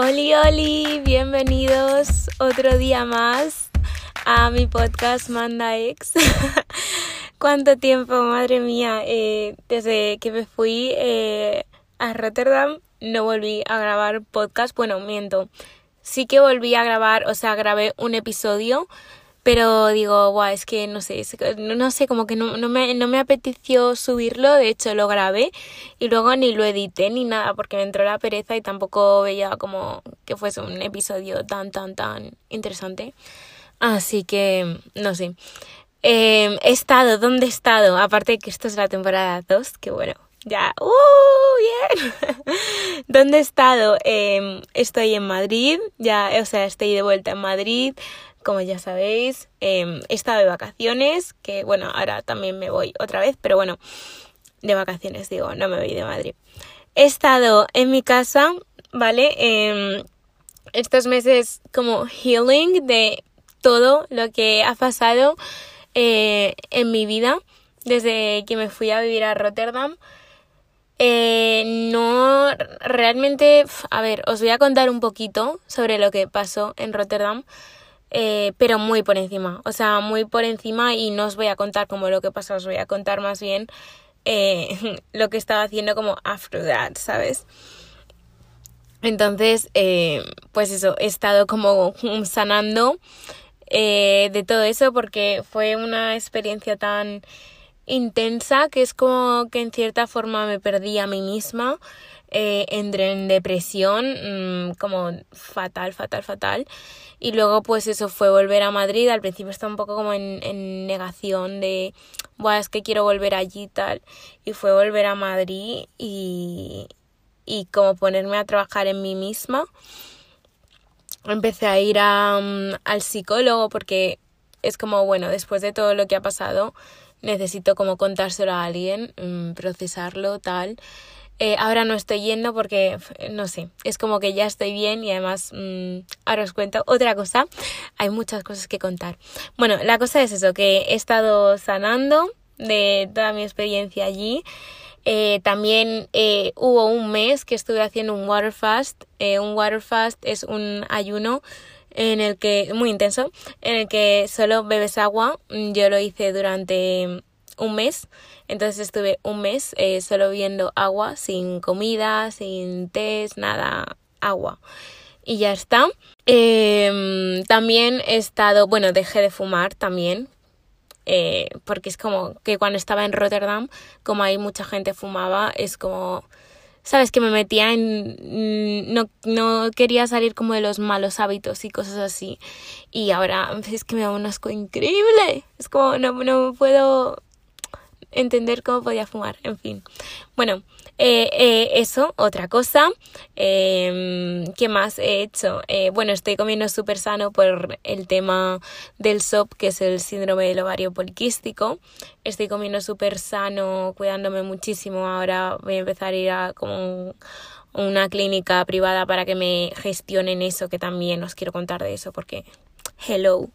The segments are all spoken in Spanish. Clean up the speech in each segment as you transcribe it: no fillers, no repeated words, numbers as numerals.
Oli, oli, bienvenidos otro día más a mi podcast Manda Ex. ¿Cuánto tiempo, madre mía? Desde que me fui a Rotterdam no volví a grabar podcast. Bueno, miento. Sí que volví a grabar, grabé un episodio, pero digo, es que no sé, como que no me apeteció subirlo. De hecho lo grabé y luego ni lo edité ni nada porque me entró la pereza y tampoco veía como que fuese un episodio tan interesante. Así que, no sé. ¿Dónde he estado? Aparte de que esto es la temporada 2, que bueno, ya, bien. ¿Dónde he estado? Estoy en Madrid, estoy de vuelta en Madrid, como ya sabéis. He estado de vacaciones, que bueno, ahora también me voy otra vez, pero bueno, de vacaciones digo, no me voy de Madrid. He estado en mi casa, ¿vale? Estos meses como healing de todo lo que ha pasado en mi vida desde que me fui a vivir a Rotterdam. No, realmente, os voy a contar un poquito sobre lo que pasó en Rotterdam, pero muy por encima, y no os voy a contar como lo que pasó, os voy a contar más bien lo que estaba haciendo como after that, ¿sabes? Entonces, pues eso, he estado como sanando de todo eso porque fue una experiencia tan intensa que es como que en cierta forma me perdí a mí misma, entré en depresión, como fatal, y luego pues eso fue volver a Madrid. Al principio estaba un poco como en negación de es que quiero volver allí y tal, y fue volver a Madrid y como ponerme a trabajar en mí misma. Empecé a ir al psicólogo porque es como, bueno, después de todo lo que ha pasado necesito como contárselo a alguien, procesarlo, tal. Ahora no estoy yendo porque, no sé, es como que ya estoy bien y además ahora os cuento otra cosa. Hay muchas cosas que contar. Bueno, la cosa es eso, que he estado sanando de toda mi experiencia allí. También hubo un mes que estuve haciendo un water fast. Un water fast es un ayuno muy intenso, en el que solo bebes agua. Yo lo hice durante un mes, entonces estuve un mes solo bebiendo agua, sin comida, sin té, nada, agua. Y ya está. También he estado, dejé de fumar también. Porque es como que cuando estaba en Rotterdam, como ahí mucha gente fumaba, es como, sabes, que me metía en, no quería salir como de los malos hábitos y cosas así, y ahora es que me da un asco increíble, es como no puedo entender cómo podía fumar, en fin. Bueno, eso, otra cosa. ¿Qué más he hecho? Estoy comiendo súper sano por el tema del SOP, que es el síndrome del ovario poliquístico. Estoy comiendo súper sano, cuidándome muchísimo. Ahora voy a empezar a ir a como una clínica privada para que me gestionen eso, que también os quiero contar de eso porque hello.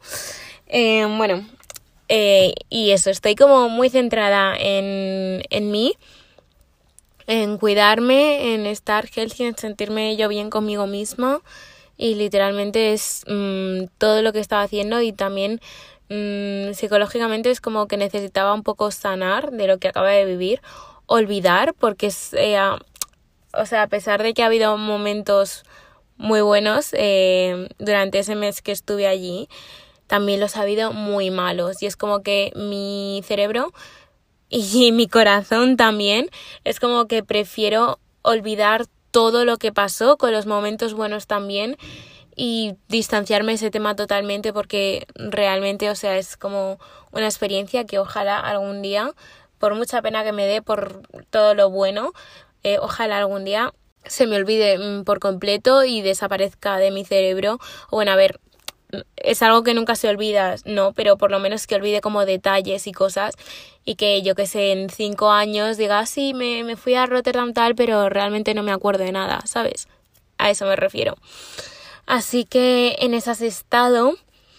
Y eso, estoy como muy centrada en mí, en cuidarme, en estar healthy, en sentirme yo bien conmigo misma, y literalmente es todo lo que estaba haciendo. Y también psicológicamente es como que necesitaba un poco sanar de lo que acabo de vivir, olvidar, porque a pesar de que ha habido momentos muy buenos durante ese mes que estuve allí, también los ha habido muy malos, y es como que mi cerebro y mi corazón también es como que prefiero olvidar todo lo que pasó, con los momentos buenos también, y distanciarme de ese tema totalmente, porque realmente, es como una experiencia que ojalá algún día, por mucha pena que me dé por todo lo bueno, ojalá algún día se me olvide por completo y desaparezca de mi cerebro. Es algo que nunca se olvida, no, pero por lo menos que olvide como detalles y cosas, y que yo que sé, en 5 años diga, sí, me fui a Rotterdam tal, pero realmente no me acuerdo de nada, ¿sabes? A eso me refiero. Así que en esas he estado.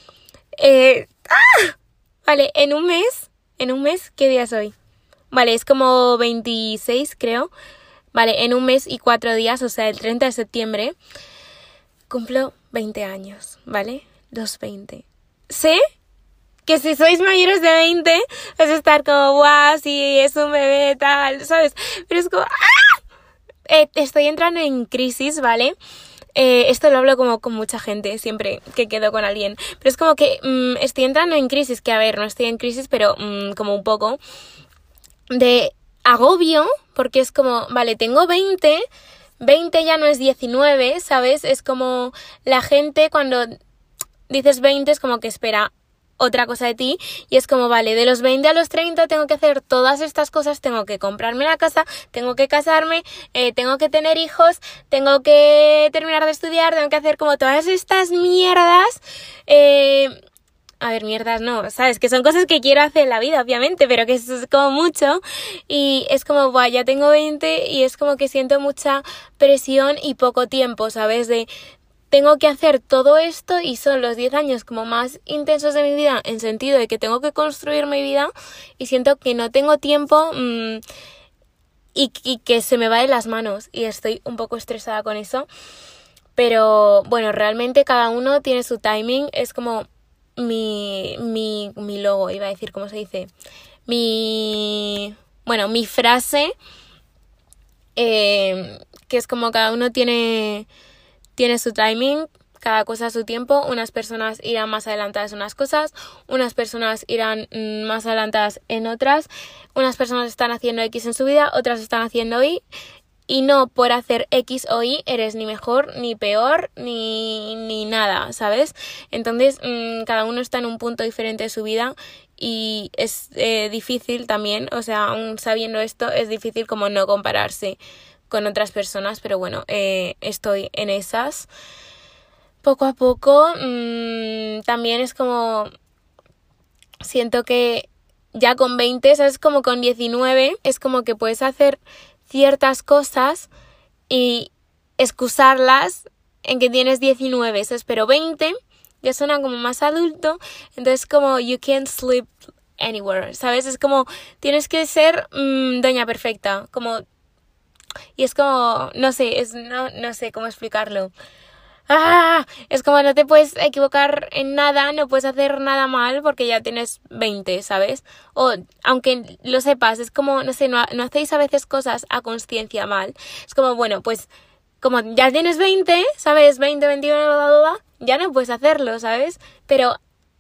Vale, en un mes, ¿qué día es hoy? Vale, es como 26, creo. Vale, en un mes y 4 días, el 30 de septiembre, cumplo 20 años, ¿vale? Los 20. Sé que si sois mayores de 20 vas a estar como, guau, sí, es un bebé, tal, ¿sabes? Pero es como, estoy entrando en crisis, ¿vale? Esto lo hablo como con mucha gente siempre que quedo con alguien. Pero es como que estoy entrando en crisis, que a ver, no estoy en crisis, pero como un poco de agobio, porque es como, vale, tengo 20 ya no es 19, ¿sabes? Es como la gente cuando dices 20 es como que espera otra cosa de ti y es como, vale, de los 20 a los 30 tengo que hacer todas estas cosas, tengo que comprarme la casa, tengo que casarme, tengo que tener hijos, tengo que terminar de estudiar, tengo que hacer como todas estas mierdas, a ver, mierdas no, ¿sabes? Que son cosas que quiero hacer en la vida, obviamente, pero que eso es como mucho y es como, buah, ya tengo 20 y es como que siento mucha presión y poco tiempo, ¿sabes? Tengo que hacer todo esto y son los 10 años como más intensos de mi vida en sentido de que tengo que construir mi vida y siento que no tengo tiempo y que se me va de las manos y estoy un poco estresada con eso. Pero bueno, realmente cada uno tiene su timing, es como mi logo, iba a decir, ¿cómo se dice? Mi frase, que es como cada uno tiene su timing, cada cosa a su tiempo. Unas personas irán más adelantadas en unas cosas, unas personas irán más adelantadas en otras, unas personas están haciendo X en su vida, otras están haciendo Y, y no por hacer X o Y eres ni mejor, ni peor, ni nada, ¿sabes? Entonces, cada uno está en un punto diferente de su vida y es difícil también, o sea, aún sabiendo esto, es difícil como no compararse con otras personas, pero bueno, estoy en esas. Poco a poco, también es como, siento que ya con 20, ¿sabes? Como con 19, es como que puedes hacer ciertas cosas y excusarlas en que tienes 19, ¿sabes? Pero 20 ya suena como más adulto, entonces como you can't sleep anywhere, ¿sabes? Es como tienes que ser doña perfecta, como, y es como, no sé, no sé cómo explicarlo. Es como no te puedes equivocar en nada, no puedes hacer nada mal porque ya tienes 20, ¿sabes? O aunque lo sepas, es como, no sé, no hacéis a veces cosas a conciencia mal. Es como, bueno, pues como ya tienes 20, ¿sabes? 20, 21, ya no puedes hacerlo, ¿sabes? Pero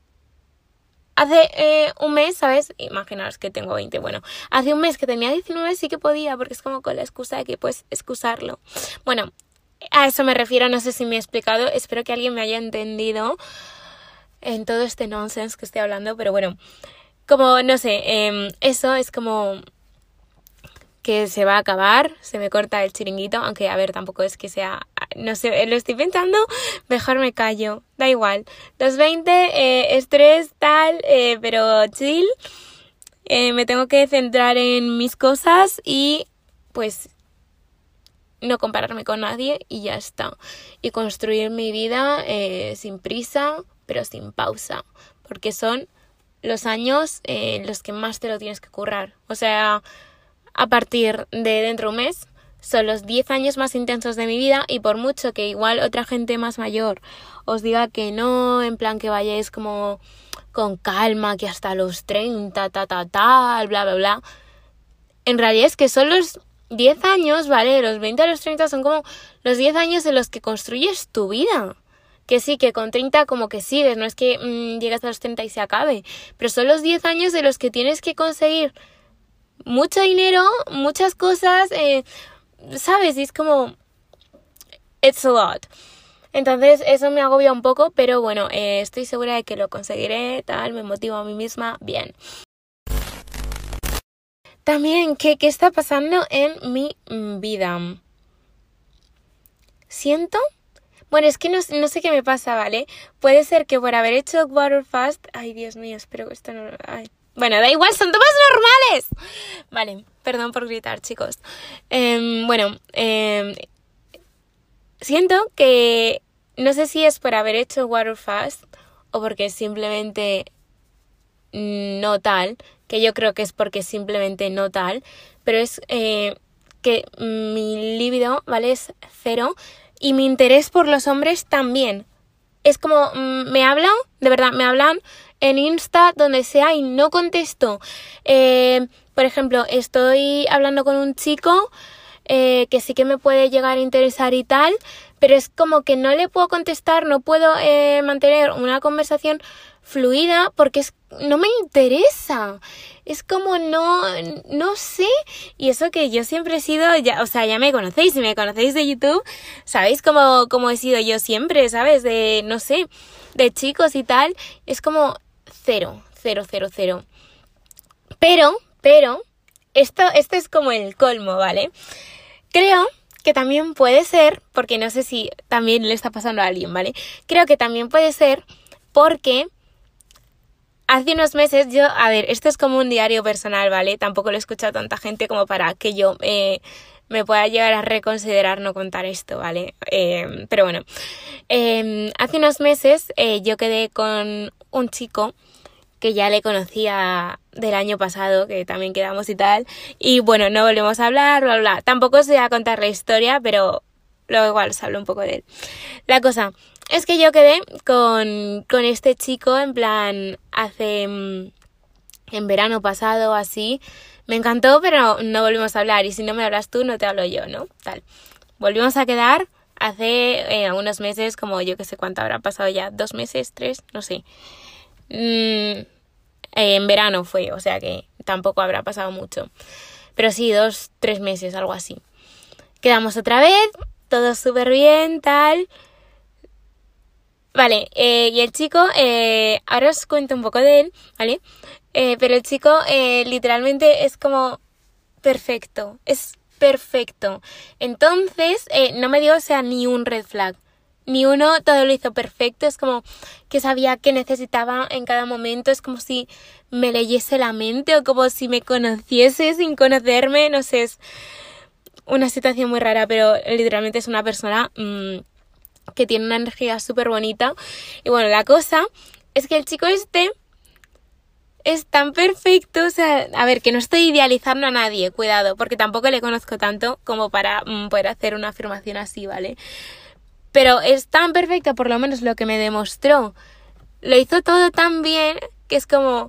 hace un mes, ¿sabes? Imaginaos que tengo 20, bueno, hace un mes que tenía 19 sí que podía porque es como con la excusa de que puedes excusarlo. Bueno, a eso me refiero, no sé si me he explicado, espero que alguien me haya entendido en todo este nonsense que estoy hablando, pero bueno, como, no sé, eso es como que se va a acabar, se me corta el chiringuito, aunque a ver, tampoco es que sea, no sé, lo estoy pensando, mejor me callo, da igual, los 20, estrés, tal, pero chill, me tengo que centrar en mis cosas y pues no compararme con nadie y ya está. Y construir mi vida sin prisa, pero sin pausa. Porque son los años los que más te lo tienes que currar. O sea, a partir de dentro de un mes, son los 10 años más intensos de mi vida y por mucho que igual otra gente más mayor os diga que no, en plan que vayáis como con calma, que hasta los 30, tal, bla, bla, bla. En realidad es que son los 10 años, ¿vale? Los 20 a los 30 son como los 10 años en los que construyes tu vida. Que sí, que con 30 como que sigues, no es que llegas a los 30 y se acabe. Pero son los 10 años de los que tienes que conseguir mucho dinero, muchas cosas, ¿sabes? Y es como, it's a lot. Entonces eso me agobia un poco, pero bueno, estoy segura de que lo conseguiré, tal, me motivo a mí misma, bien. También, ¿qué está pasando en mi vida? Siento... Bueno, es que no sé qué me pasa, ¿vale? Puede ser que por haber hecho water fast... Ay, Dios mío, espero que esto no... Ay. Bueno, da igual, son tomas normales. Vale, perdón por gritar, chicos. Siento que... No sé si es por haber hecho water fast o porque simplemente no tal, que yo creo que es porque simplemente no tal, pero es que mi libido, ¿vale? Es 0 y mi interés por los hombres también. Es como, me hablan, de verdad, me hablan en Insta, donde sea, y no contesto. Por ejemplo, estoy hablando con un chico que sí que me puede llegar a interesar y tal, pero es como que no le puedo contestar, no puedo mantener una conversación fluida porque no me interesa. Es como no sé. Y eso que yo siempre he sido, ya, o sea, ya me conocéis, si me conocéis de YouTube, sabéis cómo he sido yo siempre, ¿sabes? De, no sé, de chicos y tal, es como cero. Pero, esto es como el colmo, ¿vale? Creo que también puede ser, porque no sé si también le está pasando a alguien, ¿vale? Creo que también puede ser porque hace unos meses a ver, esto es como un diario personal, ¿vale? Tampoco lo he escuchado a tanta gente como para que yo me pueda llegar a reconsiderar no contar esto, ¿vale? Pero bueno, hace unos meses yo quedé con un chico que ya le conocía del año pasado, que también quedamos y tal, y bueno, no volvemos a hablar, bla, bla. Tampoco os voy a contar la historia, pero luego igual os hablo un poco de él. La cosa es que yo quedé con este chico en plan en verano pasado o así. Me encantó, pero no volvimos a hablar, y si no me hablas tú, no te hablo yo, ¿no? Tal. Volvimos a quedar hace unos meses, como yo que sé cuánto habrá pasado ya, 2 meses, 3, no sé. En verano fue, o sea que tampoco habrá pasado mucho. Pero sí, 2, 3 meses, algo así. Quedamos otra vez, todo súper bien, tal. Vale, y el chico, ahora os cuento un poco de él, ¿vale? Pero el chico literalmente es como perfecto, es perfecto. Entonces, no me dio, o sea, ni un red flag. Ni uno, todo lo hizo perfecto, es como que sabía qué necesitaba en cada momento, es como si me leyese la mente o como si me conociese sin conocerme, no sé, es una situación muy rara, pero literalmente es una persona que tiene una energía súper bonita. Y bueno, la cosa es que el chico este es tan perfecto, o sea, a ver, que no estoy idealizando a nadie, cuidado, porque tampoco le conozco tanto como para poder hacer una afirmación así, ¿vale? Pero es tan perfecto, por lo menos lo que me demostró. Lo hizo todo tan bien que es como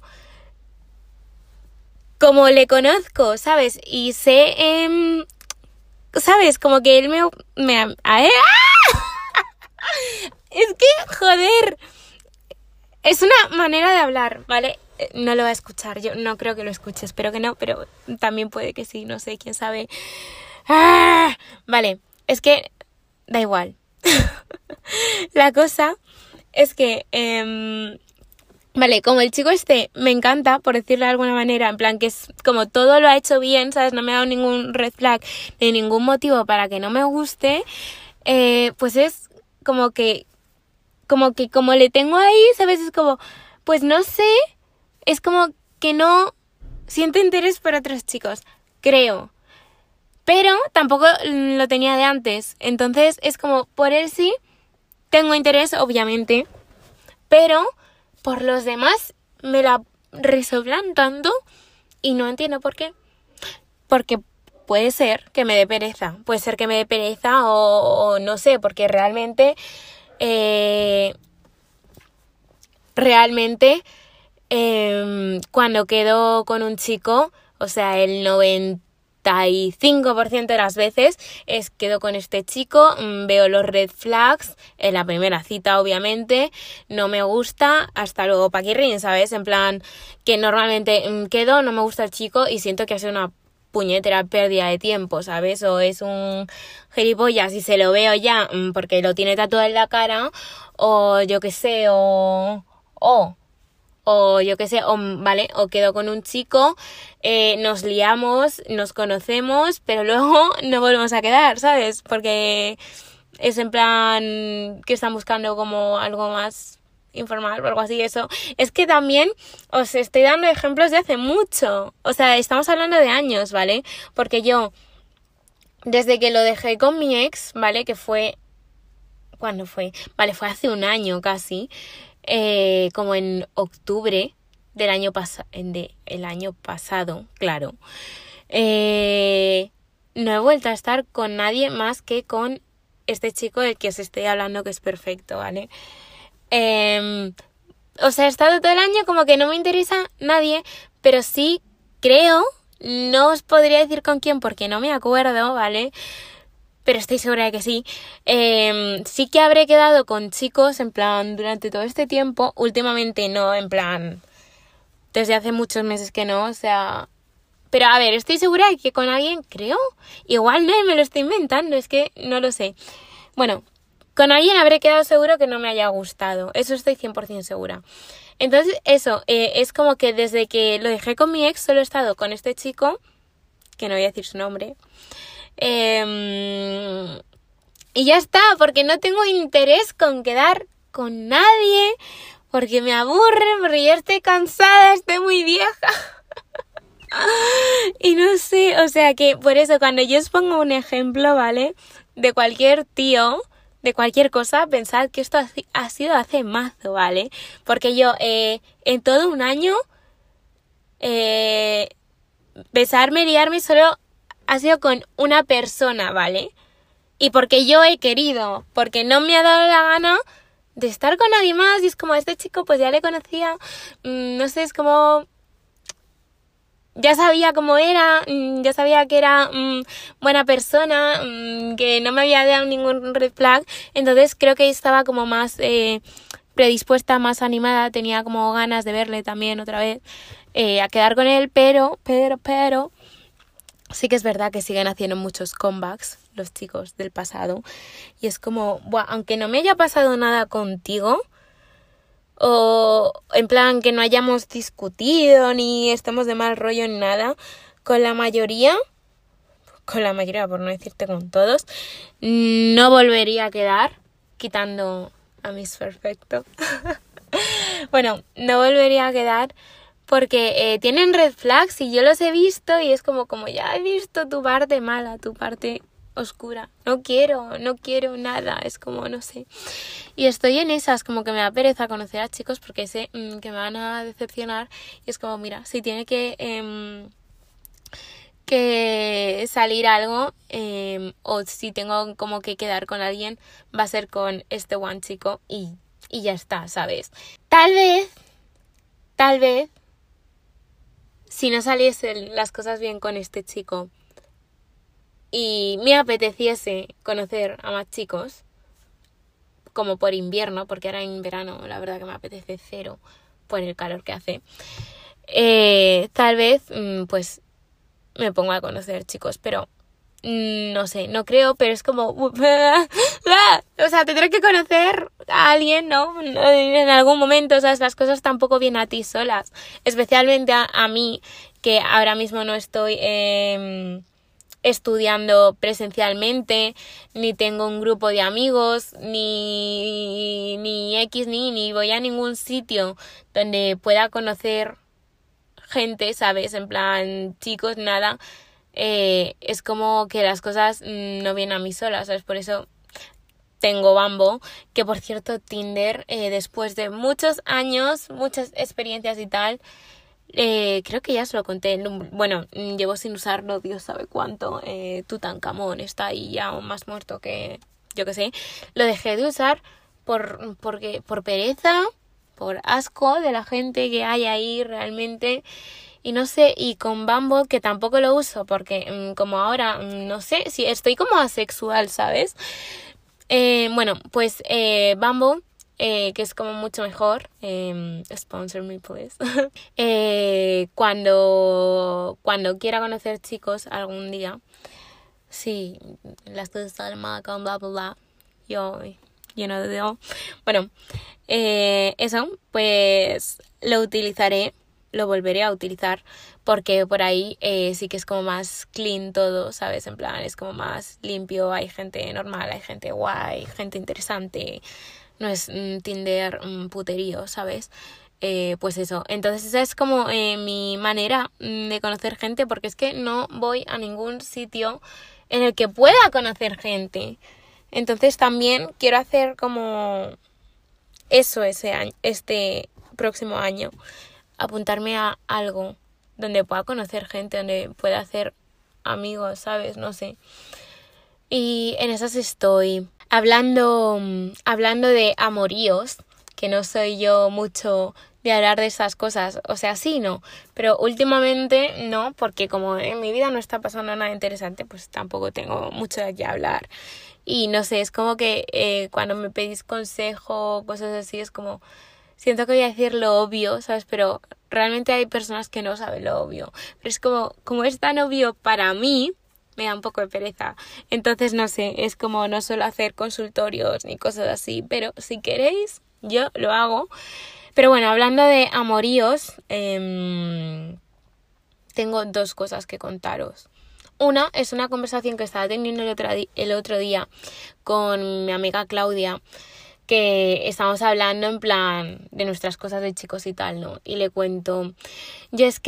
le conozco, ¿sabes? Y sé, ¿sabes? Como que él ¡Ah! Es que, joder, es una manera de hablar, ¿vale? No lo va a escuchar, yo no creo que lo escuche, espero que no, pero también puede que sí, no sé, quién sabe. ¡Ah! Vale, es que da igual. La cosa es que, vale, como el chico este me encanta, por decirlo de alguna manera, en plan que es como todo lo ha hecho bien, ¿sabes? No me ha dado ningún red flag ni ningún motivo para que no me guste, pues es como como le tengo ahí, ¿sabes? Es como, pues no sé, es como que no siento interés por otros chicos, creo. Pero tampoco lo tenía de antes, entonces es como, por él sí, tengo interés, obviamente, pero por los demás me la resoblan tanto y no entiendo por qué. Porque puede ser que me dé pereza, o no sé, porque realmente cuando quedo con un chico, o sea, el 95% de las veces quedo con este chico, veo los red flags en la primera cita, obviamente, no me gusta, hasta luego paquirrín, ¿sabes? En plan, que normalmente quedo, no me gusta el chico y siento que ha sido una puñetera pérdida de tiempo, ¿sabes? O es un gilipollas y se lo veo ya porque lo tiene tatuado en la cara, o yo qué sé, o yo qué sé, vale, o quedo con un chico, nos liamos, nos conocemos, pero luego no volvemos a quedar, ¿sabes? Porque es en plan que están buscando como algo más informal o algo así, eso. Es que también os estoy dando ejemplos de hace mucho, o sea, estamos hablando de años, ¿vale? Porque yo, desde que lo dejé con mi ex, ¿vale? Que fue... ¿Cuándo fue? Vale, fue hace un año casi, como en octubre del año pasado, claro. No he vuelto a estar con nadie más que con este chico del que os estoy hablando, que es perfecto, ¿vale? O sea, he estado todo el año como que no me interesa nadie, pero sí creo, no os podría decir con quién porque no me acuerdo, ¿vale? Pero estoy segura de que sí. Sí que habré quedado con chicos, en plan, durante todo este tiempo. Últimamente no, en plan, desde hace muchos meses que no, o sea... Pero a ver, estoy segura de que con alguien, creo, igual no, me lo estoy inventando, es que no lo sé. Bueno, con alguien habré quedado seguro que no me haya gustado, eso estoy 100% segura. Entonces, eso, es como que desde que lo dejé con mi ex, solo he estado con este chico, que no voy a decir su nombre, y ya está, porque no tengo interés con quedar con nadie, porque me aburre, porque ya estoy cansada, estoy muy vieja. Y no sé, o sea que por eso cuando yo os pongo un ejemplo, ¿vale? De cualquier tío, de cualquier cosa, pensad que esto ha sido hace mazo, ¿vale? Porque yo en todo un año besarme, liarme solo ha sido con una persona, ¿vale? Y porque yo he querido, porque no me ha dado la gana de estar con nadie más. Y es como a este chico pues ya le conocía, no sé, es como... Ya sabía cómo era, ya sabía que era buena persona, que no me había dado ningún red flag, entonces creo que estaba como más predispuesta, más animada, tenía como ganas de verle también otra vez, a quedar con él, pero, sí que es verdad que siguen haciendo muchos comebacks los chicos del pasado, y es como, buah, aunque no me haya pasado nada contigo, o en plan que no hayamos discutido ni estemos de mal rollo ni nada, con la mayoría por no decirte con todos, no volvería a quedar, quitando a Miss Perfecto. Bueno, no volvería a quedar porque tienen red flags y yo los he visto y es como ya he visto tu parte mala, tu parte oscura. No quiero nada, es como, no sé. Y estoy en esas, como que me da pereza conocer a chicos porque sé que me van a decepcionar. Y es como, mira, si tiene que salir algo o si tengo como que quedar con alguien, va a ser con este one chico y ya está, ¿sabes? Tal vez, si no saliesen las cosas bien con este chico y me apeteciese conocer a más chicos, como por invierno, porque ahora en verano la verdad que me apetece cero por el calor que hace, tal vez pues me pongo a conocer chicos, pero no sé, no creo, pero es como o sea, tendré que conocer a alguien, ¿no? En algún momento, o sea, las cosas tampoco vienen a ti solas, especialmente a mí, que ahora mismo no estoy estudiando presencialmente, ni tengo un grupo de amigos, ni voy a ningún sitio donde pueda conocer gente, ¿sabes? En plan, chicos, nada. Es como que las cosas no vienen a mí solas, ¿sabes? Por eso tengo Bumble, que por cierto Tinder, después de muchos años, muchas experiencias y tal, creo que ya os lo conté. Bueno, llevo sin usarlo Dios sabe cuánto. Tutankamón está ahí ya más muerto que yo que sé. Lo dejé de usar por pereza, por asco de la gente que hay ahí realmente. Y no sé, y con Bumble, que tampoco lo uso porque como ahora, no sé, si estoy como asexual, ¿sabes? Bueno, pues Bumble, que es como mucho mejor, sponsor me please, cuando quiera conocer chicos algún día, sí, las cosas salen mal con bla bla bla, yo, bueno, eso, pues lo volveré a utilizar porque por ahí sí que es como más clean todo, ¿sabes? En plan, es como más limpio, hay gente normal, hay gente guay, gente interesante, no es Tinder puterío, ¿sabes? Pues eso, entonces esa es como mi manera de conocer gente, porque es que no voy a ningún sitio en el que pueda conocer gente. Entonces también quiero hacer como eso este próximo año, apuntarme a algo donde pueda conocer gente, donde pueda hacer amigos, ¿sabes? No sé. Y en esas estoy. hablando de amoríos, que no soy yo mucho de hablar de esas cosas, o sea, sí, no, pero últimamente no, porque como en mi vida no está pasando nada interesante, pues tampoco tengo mucho de qué hablar. Y no sé, es como que cuando me pedís consejo, cosas así, es como, siento que voy a decir lo obvio, ¿sabes? Pero realmente hay personas que no saben lo obvio. Pero es como es tan obvio para mí, me da un poco de pereza. Entonces, no sé, es como no suelo hacer consultorios ni cosas así, pero si queréis, yo lo hago. Pero bueno, hablando de amoríos, tengo dos cosas que contaros. Una es una conversación que estaba teniendo el otro día con mi amiga Claudia, que estamos hablando en plan de nuestras cosas de chicos y tal, ¿no? Y le cuento, yo es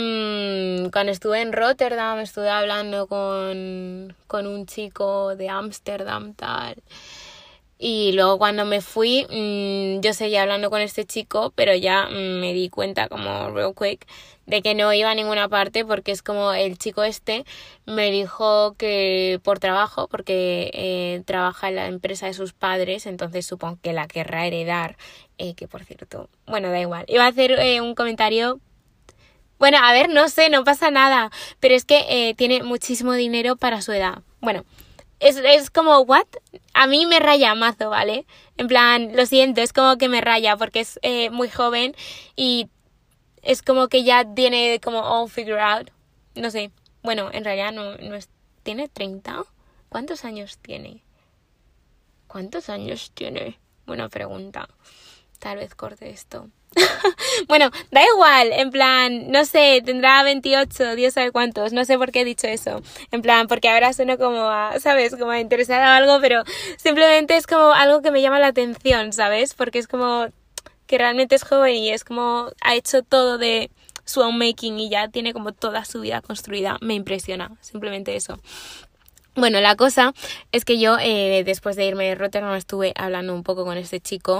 que cuando estuve en Rotterdam estuve hablando con un chico de Ámsterdam, tal. Y luego cuando me fui, yo seguía hablando con este chico, pero ya me di cuenta como real quick de que no iba a ninguna parte, porque es como el chico este me dijo que por trabajo, porque trabaja en la empresa de sus padres, entonces supongo que la querrá heredar, que por cierto, bueno, da igual. Iba a hacer un comentario. Bueno, a ver, no sé, no pasa nada, pero es que tiene muchísimo dinero para su edad. Bueno, es como, ¿what? A mí me raya mazo, ¿vale? En plan, lo siento, es como que me raya porque es muy joven y es como que ya tiene como all figured out. No sé. Bueno, en realidad no es... ¿Tiene 30? ¿Cuántos años tiene? ¿Cuántos años tiene? Buena pregunta. Tal vez corte esto. Bueno, da igual, en plan, no sé, tendrá 28, Dios sabe cuántos, no sé por qué he dicho eso, en plan, porque ahora sueno como a, ¿sabes? Como a interesada o algo, pero simplemente es como algo que me llama la atención, ¿sabes? Porque es como que realmente es joven y es como ha hecho todo de su own making y ya tiene como toda su vida construida, me impresiona, simplemente eso. Bueno, la cosa es que yo después de irme de Rotterdam estuve hablando un poco con este chico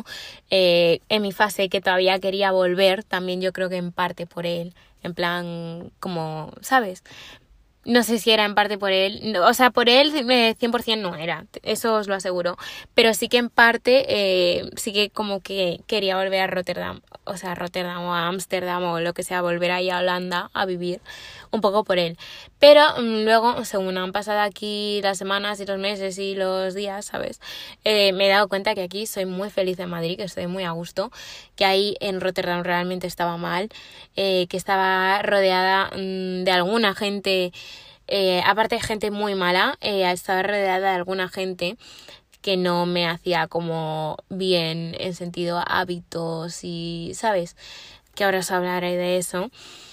en mi fase que todavía quería volver, también yo creo que en parte por él, en plan como, ¿sabes? No sé si era en parte por él, no, o sea, por él 100% no era, eso os lo aseguro, pero sí que en parte sí que como que quería volver a Rotterdam, o sea, a Rotterdam o a Ámsterdam o lo que sea, volver ahí a Holanda a vivir, un poco por él. Pero luego, según han pasado aquí las semanas y los meses y los días, ¿sabes? Me he dado cuenta que aquí soy muy feliz en Madrid, que estoy muy a gusto, que ahí en Rotterdam realmente estaba mal, que estaba rodeada de alguna gente, aparte de gente muy mala, estaba rodeada de alguna gente que no me hacía como bien en sentido hábitos y, ¿sabes? Que ahora os hablaré de eso.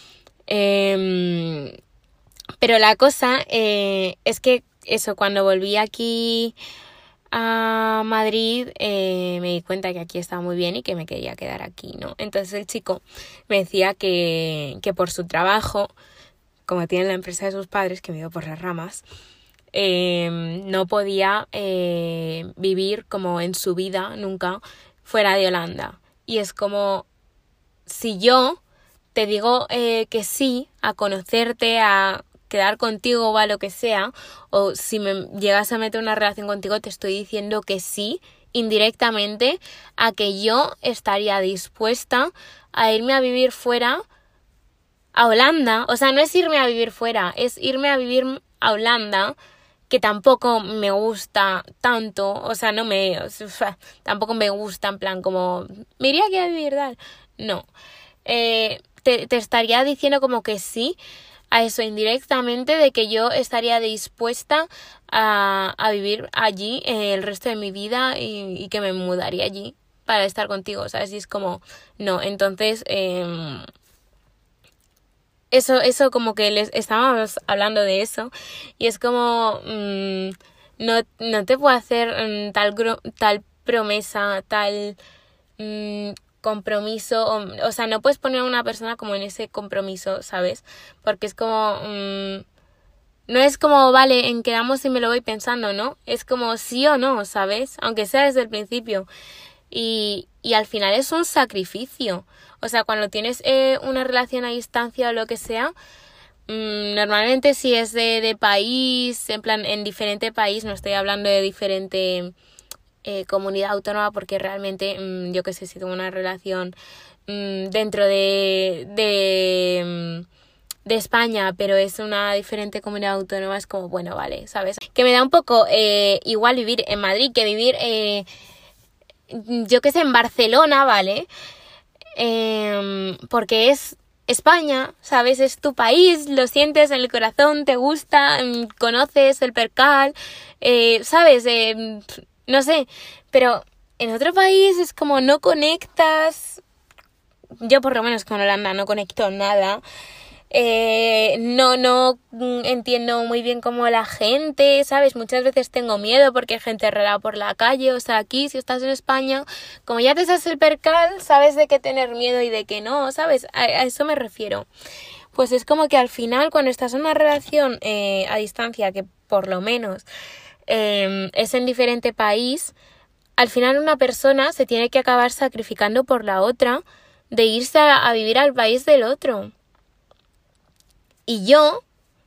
Pero la cosa es que eso, cuando volví aquí a Madrid me di cuenta que aquí estaba muy bien y que me quería quedar aquí, ¿no? Entonces el chico me decía que por su trabajo, como tiene la empresa de sus padres, que me dio por las ramas, no podía vivir como en su vida nunca fuera de Holanda. Y es como si yo te digo que sí a conocerte, a quedar contigo o a lo que sea, o si me llegas a meter una relación contigo, te estoy diciendo que sí, indirectamente, a que yo estaría dispuesta a irme a vivir fuera a Holanda. O sea, no es irme a vivir fuera, es irme a vivir a Holanda, que tampoco me gusta tanto, o sea, tampoco me gusta en plan como, me iría aquí a vivir tal, no. Te estaría diciendo como que sí a eso indirectamente, de que yo estaría dispuesta a vivir allí el resto de mi vida y que me mudaría allí para estar contigo, ¿sabes? Y es como, no, entonces eso como que les estábamos hablando de eso y es como no te puedo hacer tal promesa, tal compromiso, o sea, no puedes poner a una persona como en ese compromiso, ¿sabes? Porque es como no es como, vale, en quedamos y me lo voy pensando, ¿no? Es como sí o no, ¿sabes? Aunque sea desde el principio. Y al final es un sacrificio. O sea, cuando tienes una relación a distancia o lo que sea, normalmente si es de país, en plan, en diferente país, no estoy hablando de diferente comunidad autónoma, porque realmente, yo qué sé, si tengo una relación dentro de España, pero es una diferente comunidad autónoma, es como, bueno, vale, ¿sabes? Que me da un poco igual vivir en Madrid que vivir, yo qué sé, en Barcelona, ¿vale? Porque es España, ¿sabes? Es tu país, lo sientes en el corazón, te gusta, conoces el percal, ¿sabes? No sé, pero en otro país es como no conectas. Yo por lo menos con Holanda no conecto nada. No entiendo muy bien cómo la gente, ¿sabes? Muchas veces tengo miedo porque hay gente rara por la calle. O sea, aquí si estás en España, como ya te sabes el percal, sabes de qué tener miedo y de qué no, ¿sabes? A eso me refiero. Pues es como que al final, cuando estás en una relación a distancia, que por lo menos es en diferente país, al final una persona se tiene que acabar sacrificando por la otra, de irse a vivir al país del otro. Y yo,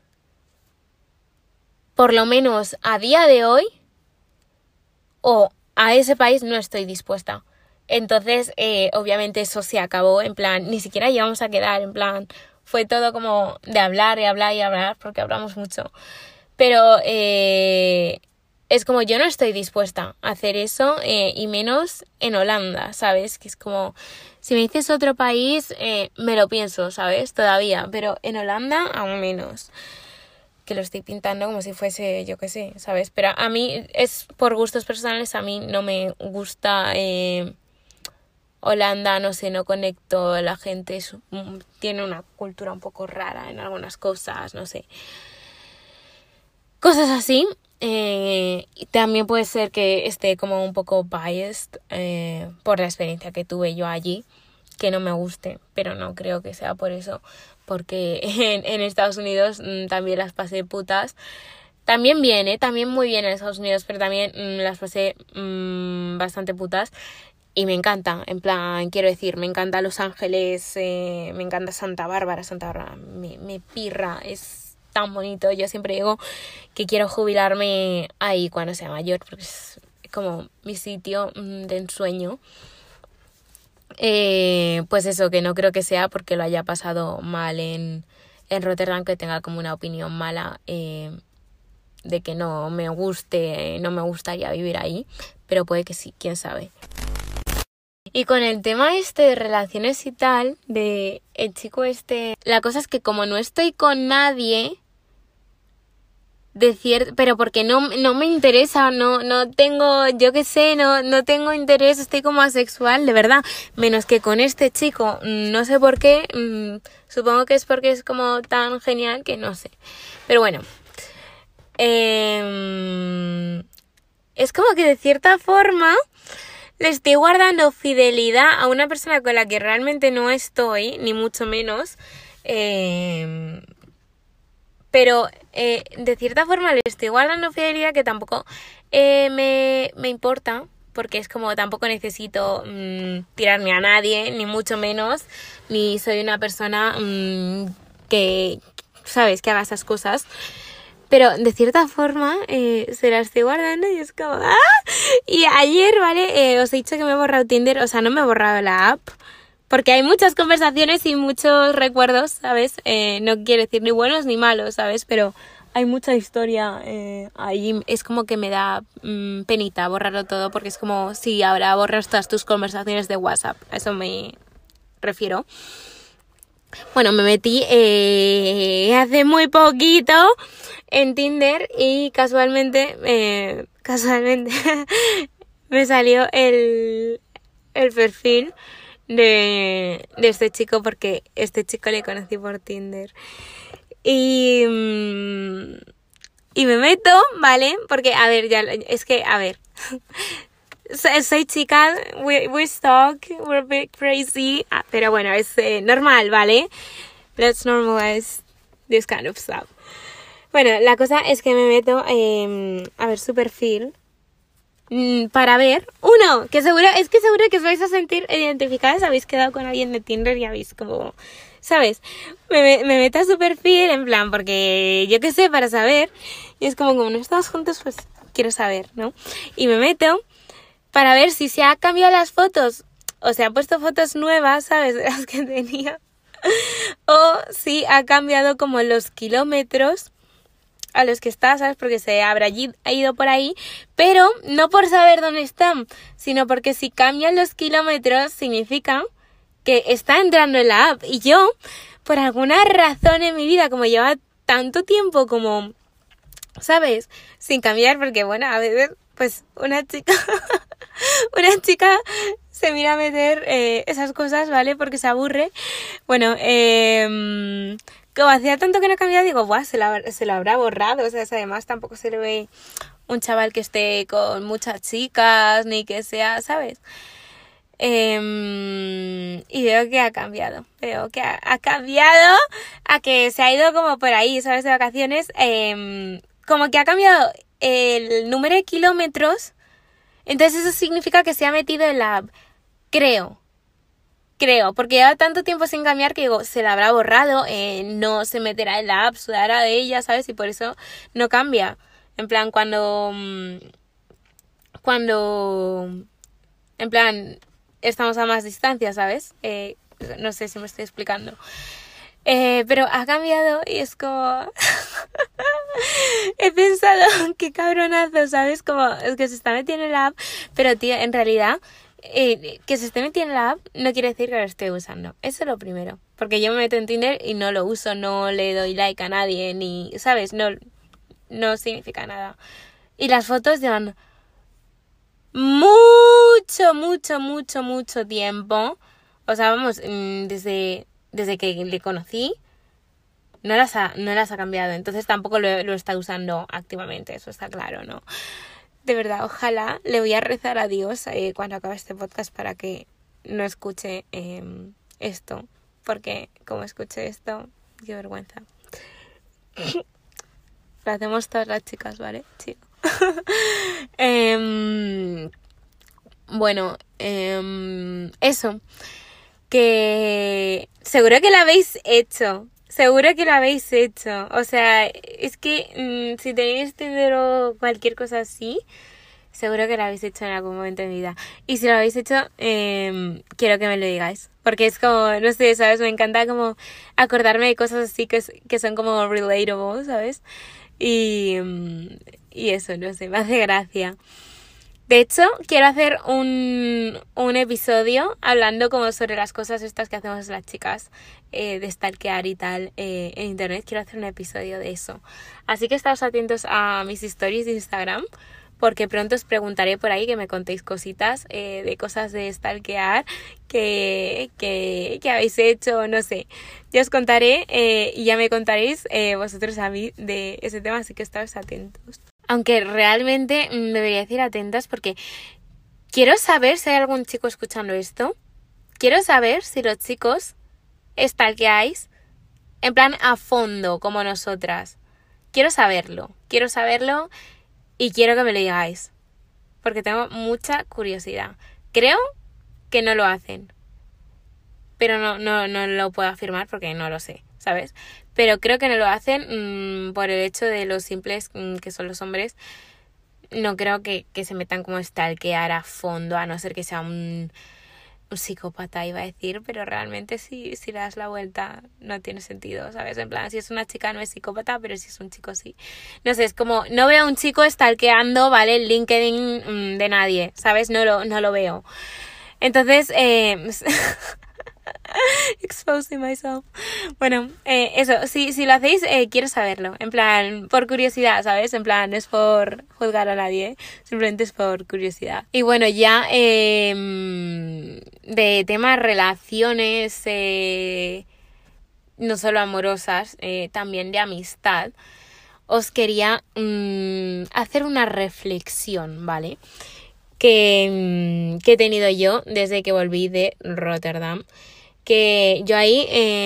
por lo menos a día de hoy, o a ese país no estoy dispuesta. Entonces, obviamente eso se acabó, en plan, ni siquiera íbamos a quedar, en plan, fue todo como de hablar y hablar y hablar, porque hablamos mucho. Pero es como, yo no estoy dispuesta a hacer eso, y menos en Holanda, ¿sabes? Que es como, si me dices otro país, me lo pienso, ¿sabes? Todavía, pero en Holanda aún menos. Que lo estoy pintando como si fuese, yo qué sé, ¿sabes? Pero a mí es por gustos personales, a mí no me gusta Holanda, no sé, no conecto, la gente tiene una cultura un poco rara en algunas cosas, no sé. Cosas así. Y también puede ser que esté como un poco biased por la experiencia que tuve yo allí, que no me guste, pero no creo que sea por eso, porque en Estados Unidos también las pasé putas. También bien, también muy bien en Estados Unidos, pero también las pasé bastante putas. Y me encanta, en plan, quiero decir, me encanta Los Ángeles, me encanta Santa Bárbara, me pirra, es tan bonito. Yo siempre digo que quiero jubilarme ahí cuando sea mayor, porque es como mi sitio de ensueño. Pues eso, que no creo que sea porque lo haya pasado mal en Rotterdam, que tenga como una opinión mala de que no me gustaría vivir ahí, pero puede que sí, quién sabe. Y con el tema de relaciones y tal, de el chico la cosa es que como no estoy con nadie, pero porque no me interesa, no tengo, yo qué sé, no tengo interés, estoy como asexual, de verdad, menos que con este chico, no sé por qué, supongo que es porque es como tan genial que no sé, pero bueno, es como que de cierta forma le estoy guardando fidelidad a una persona con la que realmente no estoy, ni mucho menos, pero de cierta forma le estoy guardando fidelidad que tampoco me importa, porque es como tampoco necesito tirarme a nadie, ni mucho menos, ni soy una persona que, ¿sabes?, que haga esas cosas. Pero de cierta forma se la estoy guardando y es como ¡ah! Y ayer, ¿vale? Os he dicho que me he borrado Tinder, o sea, no me he borrado la app, porque hay muchas conversaciones y muchos recuerdos, ¿sabes? No quiero decir ni buenos ni malos, ¿sabes? Pero hay mucha historia ahí. Es como que me da penita borrarlo todo, porque es como si ahora borras todas tus conversaciones de WhatsApp. A eso me refiero. Bueno, me metí hace muy poquito en Tinder y casualmente me salió el perfil de este chico, porque este chico le conocí por Tinder. Y me meto, ¿vale? Porque, a ver, soy chica, we stalk, we're a bit crazy, pero bueno, es normal, ¿vale? Let's normalize this kind of stuff. Bueno, la cosa es que me meto a ver su perfil para ver, que seguro que os vais a sentir identificadas, habéis quedado con alguien de Tinder y habéis como, ¿sabes? Me meto a su perfil en plan, porque yo qué sé, para saber, y es como no estamos juntos, pues quiero saber, ¿no? Y me meto. para ver si se ha cambiado las fotos o se ha puesto fotos nuevas, ¿sabes? De las que tenía. O si ha cambiado como los kilómetros a los que está, ¿sabes? Porque se habrá ido por ahí, pero no por saber dónde están, sino porque si cambian los kilómetros significa que está entrando en la app. Y yo, por alguna razón en mi vida, como lleva tanto tiempo como, ¿sabes? Sin cambiar, porque bueno, a veces, pues una chica se mira a meter esas cosas, ¿vale? Porque se aburre. Bueno, como hacía tanto que no cambiaba, digo, ¡buah! Se lo habrá borrado. O sea, además tampoco se le ve un chaval que esté con muchas chicas, ni que sea, ¿sabes? Y veo que ha cambiado. Veo que ha cambiado a que se ha ido como por ahí, ¿sabes? De vacaciones. Como que ha cambiado el número de kilómetros. Entonces eso significa que se ha metido en la app. Creo, porque lleva tanto tiempo sin cambiar que digo, se la habrá borrado, no se meterá en la app, sudará de ella, ¿sabes? Y por eso no cambia. En plan, cuando en plan, estamos a más distancia, ¿sabes? No sé si me estoy explicando. Pero ha cambiado y es como... He pensado, qué cabronazo, ¿sabes? Como es que se está metiendo en la app, pero tío, en realidad... que se esté metiendo en la app no quiere decir que lo esté usando. Eso es lo primero. Porque yo me meto en Tinder y no lo uso, no le doy like a nadie, ni, ¿sabes? No significa nada. Y las fotos llevan mucho tiempo. O sea, vamos, desde que le conocí, no las ha cambiado. Entonces tampoco lo está usando activamente, eso está claro, ¿no? De verdad, ojalá, le voy a rezar a Dios cuando acabe este podcast para que no escuche esto. Porque como escuche esto, qué vergüenza. Lo hacemos todas las chicas, ¿vale? Sí. Bueno, eso. Que seguro que lo habéis hecho. Seguro que lo habéis hecho. O sea, es que si tenéis Tinder o cualquier cosa así, seguro que lo habéis hecho en algún momento de mi vida. Y si lo habéis hecho, quiero que me lo digáis. Porque es como, no sé, ¿sabes? Me encanta como acordarme de cosas así que son como relatable, ¿sabes? Y eso, no sé, me hace gracia. De hecho, quiero hacer un episodio hablando como sobre las cosas estas que hacemos las chicas, de stalkear y tal, en internet. Quiero hacer un episodio de eso. Así que estaos atentos a mis stories de Instagram, porque pronto os preguntaré por ahí que me contéis cositas de cosas de stalkear que habéis hecho, no sé. Yo os contaré y ya me contaréis vosotros a mí de ese tema, así que estaos atentos. Aunque realmente debería decir atentas porque quiero saber si hay algún chico escuchando esto. Quiero saber si los chicos stalkeáis en plan a fondo como nosotras. Quiero saberlo y quiero que me lo digáis. Porque tengo mucha curiosidad. Creo que no lo hacen. Pero no lo puedo afirmar porque no lo sé, ¿sabes? Pero creo que no lo hacen por el hecho de lo simples que son los hombres. No creo que se metan como a stalkear a fondo, a no ser que sea un psicópata, iba a decir, pero realmente si le das la vuelta no tiene sentido, ¿sabes? En plan, si es una chica no es psicópata, pero si es un chico sí. No sé, es como, no veo a un chico stalkeando, ¿vale? El LinkedIn de nadie, ¿sabes? No lo veo. Entonces, exposing myself. Bueno, eso, si lo hacéis, quiero saberlo. En plan, por curiosidad, ¿sabes? En plan, no es por juzgar a nadie, simplemente es por curiosidad. Y bueno, ya de temas relaciones, no solo amorosas, también de amistad, os quería hacer una reflexión, ¿vale? Que he tenido yo desde que volví de Rotterdam. Que yo ahí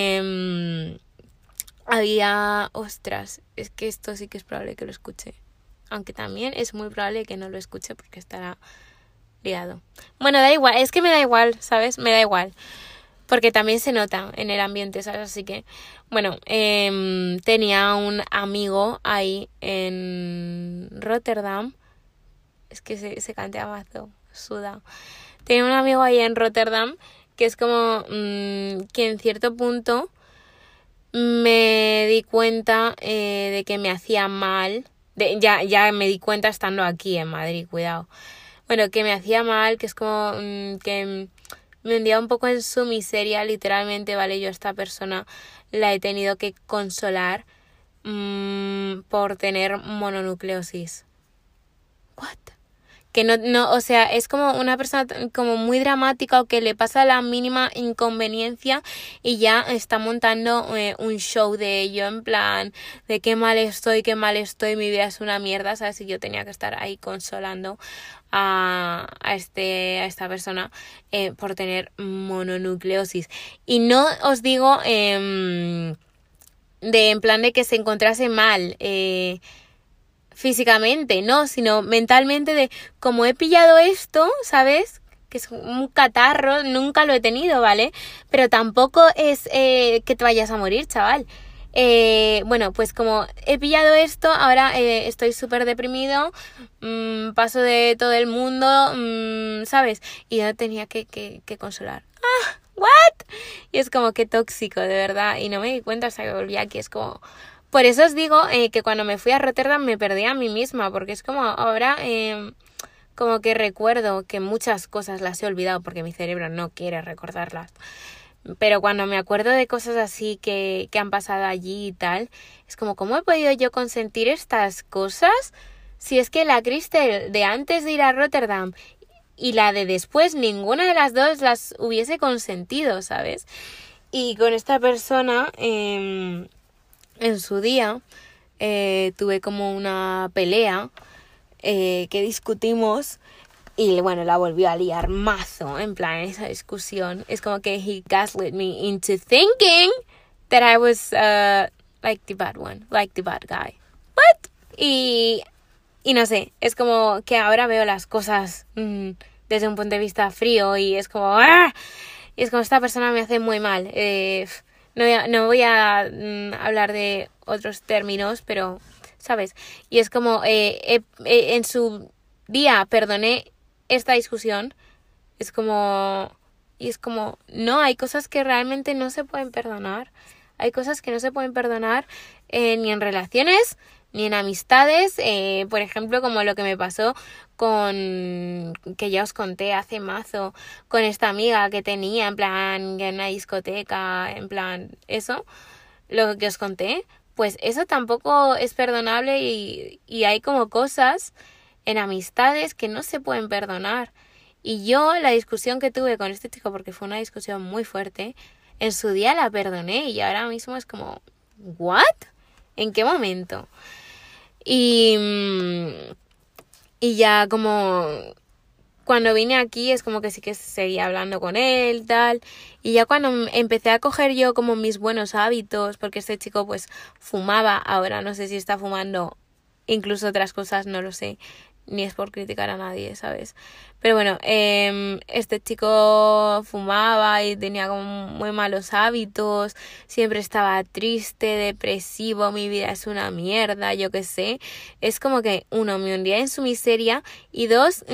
había... Ostras, es que esto sí que es probable que lo escuche. Aunque también es muy probable que no lo escuche porque estará liado. Bueno, da igual, es que me da igual, ¿sabes? Me da igual. Porque también se nota en el ambiente, ¿sabes? Así que, bueno, tenía un amigo ahí en Rotterdam. Es que se cantea mazo. suda. Tenía un amigo ahí en Rotterdam que es como que en cierto punto me di cuenta de que me hacía mal. Ya me di cuenta estando aquí en Madrid, cuidado. Bueno, que me hacía mal, que es como que me hundía un poco en su miseria, literalmente, ¿vale? Yo a esta persona la he tenido que consolar por tener mononucleosis. ¿What? Que no, o sea, es como una persona como muy dramática o que le pasa la mínima inconveniencia y ya está montando un show de ello, en plan, de qué mal estoy, mi vida es una mierda, ¿sabes? Y yo tenía que estar ahí consolando a esta persona por tener mononucleosis. Y no os digo en plan de que se encontrase mal, físicamente, no, sino mentalmente de como he pillado esto, ¿sabes? Que es un catarro, nunca lo he tenido, ¿vale? Pero tampoco es que te vayas a morir, chaval. Bueno, pues como he pillado esto, ahora estoy súper deprimido, paso de todo el mundo, ¿sabes? Y yo tenía que consolar. ¡Ah! ¿What? Y es como que tóxico, de verdad. Y no me di cuenta hasta que volví aquí, es como... Por eso os digo que cuando me fui a Rotterdam me perdí a mí misma, porque es como ahora como que recuerdo que muchas cosas las he olvidado porque mi cerebro no quiere recordarlas. Pero cuando me acuerdo de cosas así que han pasado allí y tal, es como, ¿cómo he podido yo consentir estas cosas? Si es que la Cristel de antes de ir a Rotterdam y la de después, ninguna de las dos las hubiese consentido, ¿sabes? Y con esta persona... en su día tuve como una pelea que discutimos y bueno, la volvió a liar mazo, en plan, esa discusión. Es como que he gaslit me into thinking that I was like the bad one, like the bad guy. What? Y no sé, es como que ahora veo las cosas desde un punto de vista frío y es como... ¡ah! Y es como esta persona me hace muy mal. No voy a hablar de otros términos, pero, ¿sabes? Y es como, en su día perdoné esta discusión. Es como, no, hay cosas que realmente no se pueden perdonar. Hay cosas que no se pueden perdonar ni en relaciones, ni en amistades. Por ejemplo, como lo que me pasó que ya os conté hace mazo, con esta amiga que tenía, en plan, en una discoteca, en plan, eso, lo que os conté, pues eso tampoco es perdonable y hay como cosas en amistades que no se pueden perdonar. Y yo la discusión que tuve con este chico, porque fue una discusión muy fuerte, en su día la perdoné y ahora mismo es como, ¿what? ¿En qué momento? Y ya como cuando vine aquí es como que sí que seguía hablando con él, tal. Y ya cuando empecé a coger yo como mis buenos hábitos, porque este chico pues fumaba, ahora no sé si está fumando incluso otras cosas, no lo sé. Ni es por criticar a nadie, ¿sabes? Pero bueno, este chico fumaba y tenía como muy malos hábitos, siempre estaba triste, depresivo, mi vida es una mierda, yo qué sé. Es como que, uno, me hundía en su miseria y dos,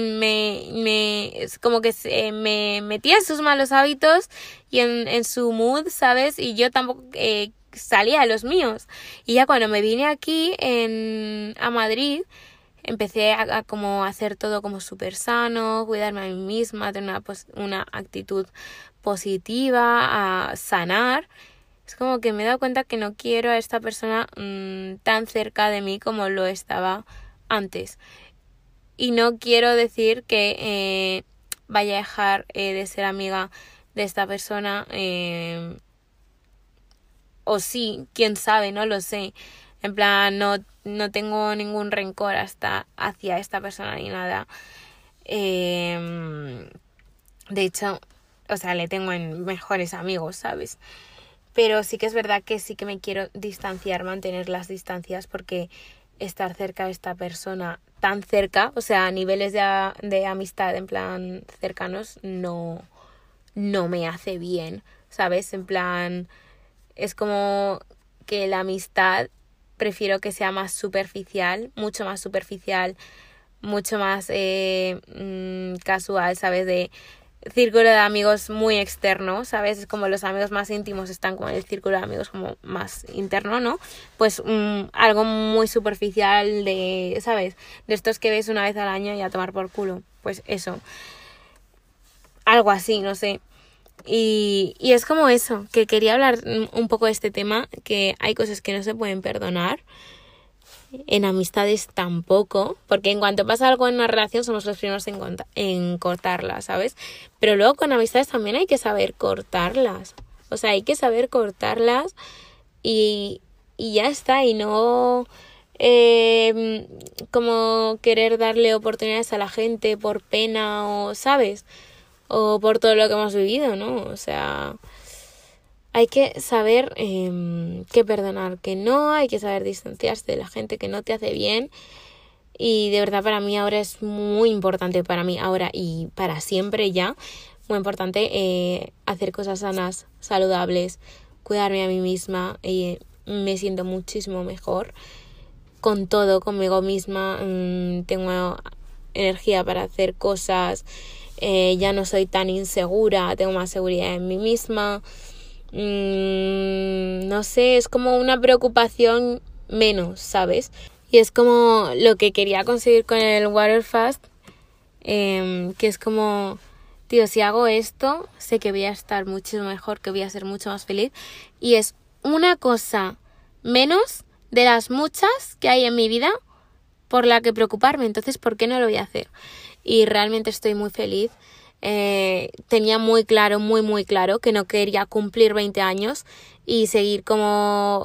es como que me metía en sus malos hábitos y en su mood, ¿sabes? Y yo tampoco... salía a los míos. Y ya cuando me vine aquí a Madrid, empecé a como hacer todo como súper sano, cuidarme a mí misma, tener una actitud positiva, a sanar. Es como que me he dado cuenta que no quiero a esta persona tan cerca de mí como lo estaba antes. Y no quiero decir que vaya a dejar de ser amiga de esta persona. O sí, quién sabe, no lo sé. En plan, no tengo ningún rencor hacia esta persona ni nada. De hecho, o sea, le tengo en mejores amigos, ¿sabes? Pero sí que es verdad que sí que me quiero distanciar, mantener las distancias, porque estar cerca de esta persona, tan cerca, o sea, a niveles de amistad en plan cercanos, no me hace bien, ¿sabes? En plan, es como que la amistad prefiero que sea más superficial, mucho más superficial, mucho más casual, ¿sabes? De círculo de amigos muy externo, ¿sabes? Es como los amigos más íntimos están como en el círculo de amigos como más interno, ¿no? Pues algo muy superficial de, ¿sabes? De estos que ves una vez al año y a tomar por culo. Pues eso. Algo así, no sé. Y es como eso, que quería hablar un poco de este tema, que hay cosas que no se pueden perdonar. En amistades tampoco, porque en cuanto pasa algo en una relación somos los primeros en cortarla, ¿sabes? Pero luego con amistades también hay que saber cortarlas. O sea, hay que saber cortarlas y ya está. Y no como querer darle oportunidades a la gente por pena o, ¿sabes? O por todo lo que hemos vivido, ¿no? O sea, hay que saber que perdonar, que no, hay que saber distanciarse de la gente que no te hace bien. Y de verdad para mí ahora es muy importante, para mí ahora y para siempre ya, muy importante hacer cosas sanas, saludables, cuidarme a mí misma. Me siento muchísimo mejor con todo, conmigo misma. Tengo energía para hacer cosas, ya no soy tan insegura, tengo más seguridad en mí misma. No sé, es como una preocupación menos, ¿sabes? Y es como lo que quería conseguir con el Water Fast, que es como, tío, si hago esto, sé que voy a estar mucho mejor, que voy a ser mucho más feliz. Y es una cosa menos de las muchas que hay en mi vida por la que preocuparme. Entonces, ¿por qué no lo voy a hacer? Y realmente estoy muy feliz. Tenía muy claro, muy claro que no quería cumplir 20 años y seguir como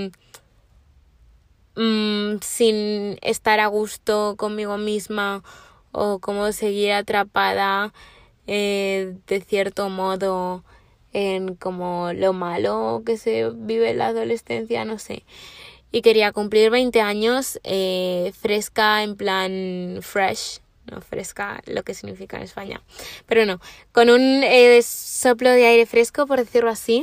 sin estar a gusto conmigo misma o como seguir atrapada de cierto modo en como lo malo que se vive en la adolescencia, no sé. Y quería cumplir 20 años fresca, en plan fresh, no fresca, lo que significa en España, pero no, con un soplo de aire fresco, por decirlo así,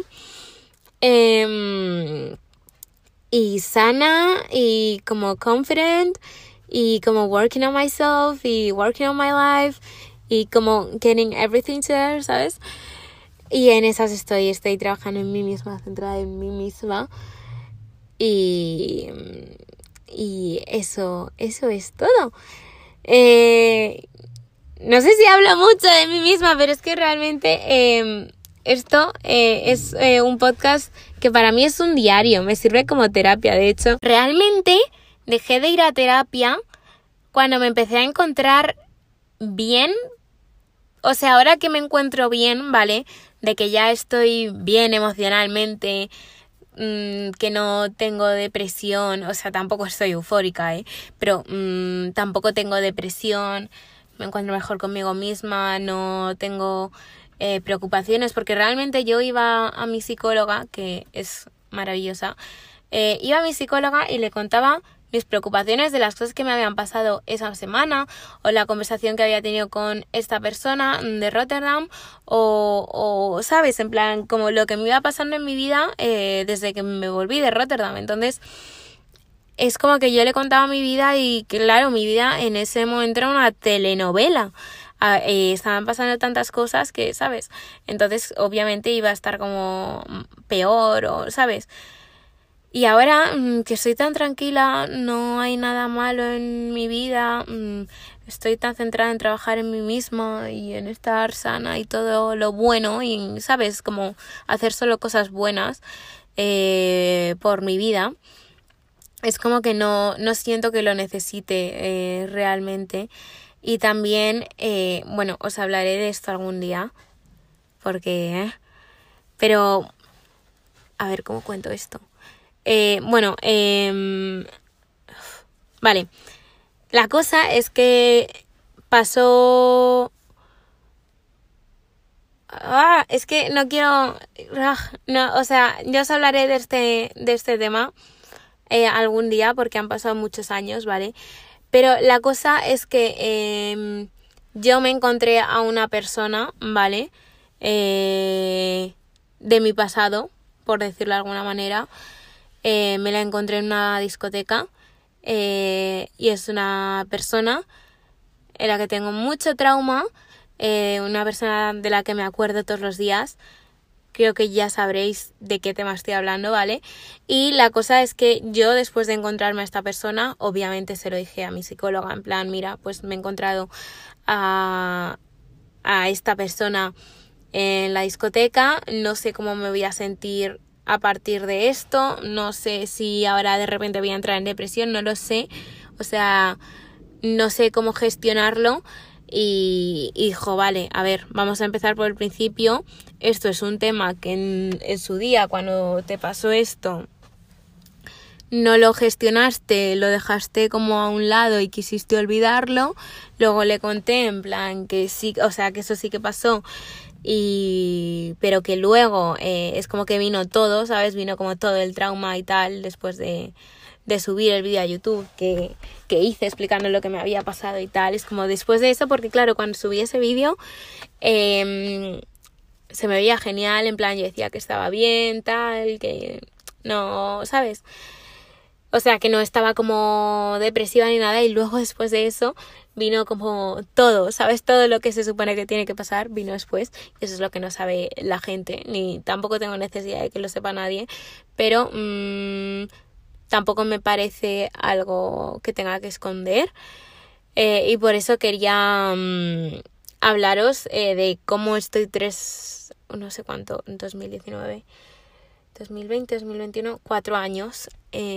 y sana, y como confident, y como working on myself, y working on my life, y como getting everything together, ¿sabes? Y en esas estoy trabajando en mí misma, centrada en mí misma. Y eso es todo. No sé si hablo mucho de mí misma, pero es que realmente esto es un podcast que para mí es un diario, me sirve como terapia. De hecho, realmente dejé de ir a terapia cuando me empecé a encontrar bien. O sea, ahora que me encuentro bien, ¿vale? De que ya estoy bien emocionalmente, que no tengo depresión, o sea, tampoco estoy eufórica, pero tampoco tengo depresión, me encuentro mejor conmigo misma, no tengo preocupaciones, porque realmente yo iba a mi psicóloga, que es maravillosa, iba a mi psicóloga y le contaba mis preocupaciones de las cosas que me habían pasado esa semana o la conversación que había tenido con esta persona de Rotterdam o ¿sabes? En plan, como lo que me iba pasando en mi vida desde que me volví de Rotterdam. Entonces, es como que yo le contaba mi vida y claro, mi vida en ese momento era una telenovela. Estaban pasando tantas cosas que, ¿sabes? Entonces, obviamente iba a estar como peor o, ¿sabes? Y ahora que estoy tan tranquila, no hay nada malo en mi vida, estoy tan centrada en trabajar en mí misma y en estar sana y todo lo bueno y, ¿sabes? Como hacer solo cosas buenas por mi vida. Es como que no siento que lo necesite realmente. Y también, bueno, os hablaré de esto algún día, porque... pero, a ver, ¿cómo cuento esto? Vale, la cosa es que pasó... es que no quiero... no, o sea, yo os hablaré de este tema algún día porque han pasado muchos años, ¿vale? Pero la cosa es que yo me encontré a una persona, ¿vale? De mi pasado, por decirlo de alguna manera. Me la encontré en una discoteca y es una persona en la que tengo mucho trauma, una persona de la que me acuerdo todos los días. Creo que ya sabréis de qué tema estoy hablando, ¿vale? Y la cosa es que yo, después de encontrarme a esta persona, obviamente se lo dije a mi psicóloga, en plan, mira, pues me he encontrado a esta persona en la discoteca, no sé cómo me voy a sentir a partir de esto, no sé si ahora de repente voy a entrar en depresión, no lo sé, o sea, no sé cómo gestionarlo. Y dijo, vale, a ver, vamos a empezar por el principio. Esto es un tema que en su día, cuando te pasó esto, no lo gestionaste, lo dejaste como a un lado y quisiste olvidarlo. Luego le conté en plan que sí, o sea, que eso sí que pasó, pero que luego es como que vino todo, ¿sabes? Vino como todo el trauma y tal después de subir el vídeo a YouTube que hice explicando lo que me había pasado y tal. Es como después de eso, porque claro, cuando subí ese vídeo se me veía genial, en plan yo decía que estaba bien, tal, que no, ¿sabes? O sea, que no estaba como depresiva ni nada, y luego después de eso vino como todo, ¿sabes? Todo lo que se supone que tiene que pasar vino después, y eso es lo que no sabe la gente, ni tampoco tengo necesidad de que lo sepa nadie, pero tampoco me parece algo que tenga que esconder, y por eso quería hablaros de cómo estoy no sé cuánto, 2019, 2020, 2021, 4 años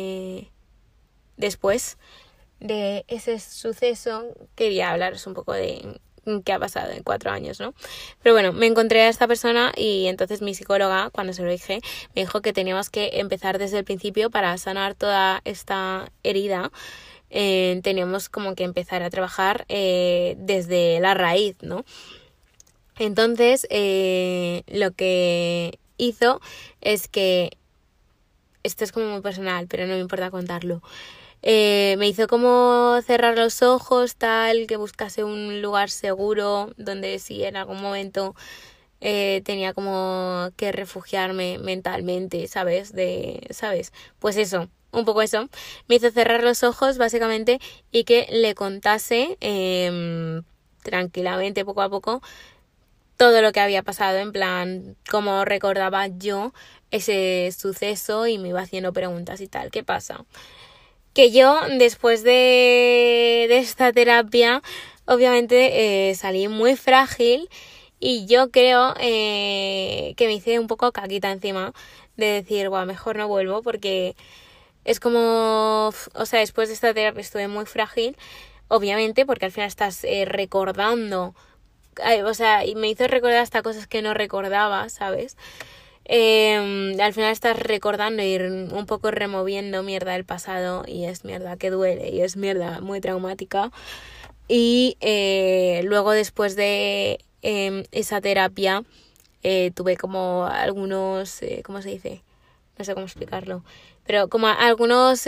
después de ese suceso. Quería hablaros un poco de qué ha pasado en 4 años, ¿no? Pero bueno, me encontré a esta persona y entonces mi psicóloga, cuando se lo dije, me dijo que teníamos que empezar desde el principio para sanar toda esta herida. Teníamos como que empezar a trabajar desde la raíz, ¿no? Entonces, lo que hizo es que, esto es como muy personal, pero no me importa contarlo, me hizo como cerrar los ojos, tal, que buscase un lugar seguro donde si en algún momento tenía como que refugiarme mentalmente, ¿sabes? Pues eso, un poco eso. Me hizo cerrar los ojos, básicamente, y que le contase tranquilamente, poco a poco, todo lo que había pasado, en plan, cómo recordaba yo ese suceso, y me iba haciendo preguntas y tal. ¿Qué pasa? Que yo, después de esta terapia, obviamente salí muy frágil, y yo creo que me hice un poco caquita encima de decir, bueno, mejor no vuelvo, porque es como, o sea, después de esta terapia estuve muy frágil, obviamente, porque al final estás recordando, o sea, y me hizo recordar hasta cosas que no recordaba, ¿sabes? Al final estás recordando y un poco removiendo mierda del pasado, y es mierda que duele y es mierda muy traumática. Y luego, después de esa terapia, tuve como algunos, ¿cómo se dice? No sé cómo explicarlo, pero como algunos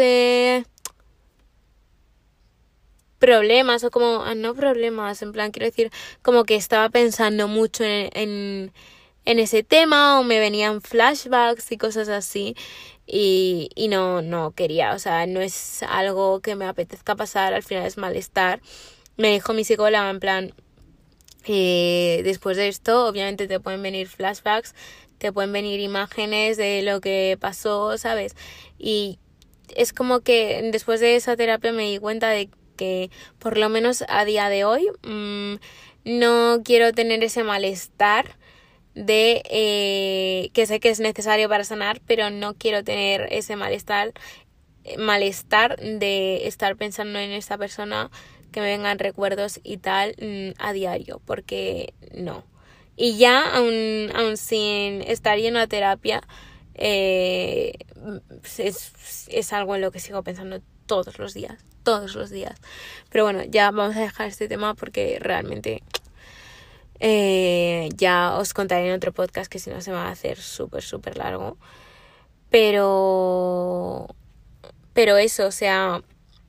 problemas, o como, no problemas, en plan, quiero decir, como que estaba pensando mucho en ese tema, o me venían flashbacks y cosas así, y no quería, o sea, no es algo que me apetezca pasar, al final es malestar. Me dijo mi psicóloga, en plan, después de esto obviamente te pueden venir flashbacks, te pueden venir imágenes de lo que pasó, ¿sabes? Y es como que después de esa terapia me di cuenta de que, por lo menos a día de hoy, no quiero tener ese malestar de que sé que es necesario para sanar, pero no quiero tener ese malestar de estar pensando en esta persona, que me vengan recuerdos y tal a diario, porque no. Y ya aún sin estar yendo a terapia, es algo en lo que sigo pensando todos los días. Pero bueno, ya vamos a dejar este tema, porque realmente ya os contaré en otro podcast, que si no se me va a hacer súper largo. Pero eso, o sea,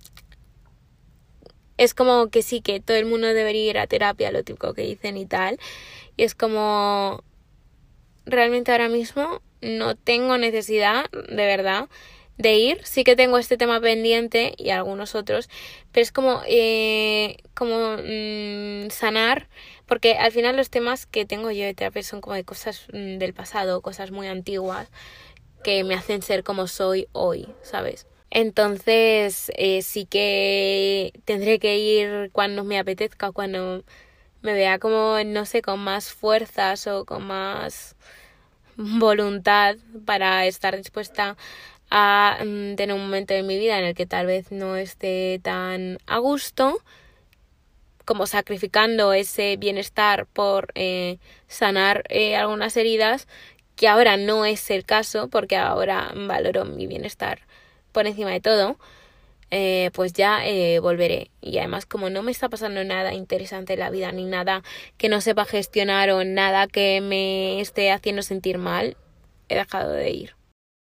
es como que sí, que todo el mundo debería ir a terapia, lo típico que dicen y tal. Y es como, realmente ahora mismo no tengo necesidad, de verdad, de ir. Sí que tengo este tema pendiente y algunos otros, pero es como sanar, porque al final los temas que tengo yo de terapia son como de cosas del pasado, cosas muy antiguas que me hacen ser como soy hoy, ¿sabes? Entonces sí que tendré que ir cuando me apetezca, cuando me vea como, no sé, con más fuerzas o con más voluntad para estar dispuesta a tener un momento de mi vida en el que tal vez no esté tan a gusto, como sacrificando ese bienestar por sanar algunas heridas, que ahora no es el caso, porque ahora valoro mi bienestar por encima de todo. Pues ya volveré. Y además, como no me está pasando nada interesante en la vida, ni nada que no sepa gestionar o nada que me esté haciendo sentir mal, he dejado de ir.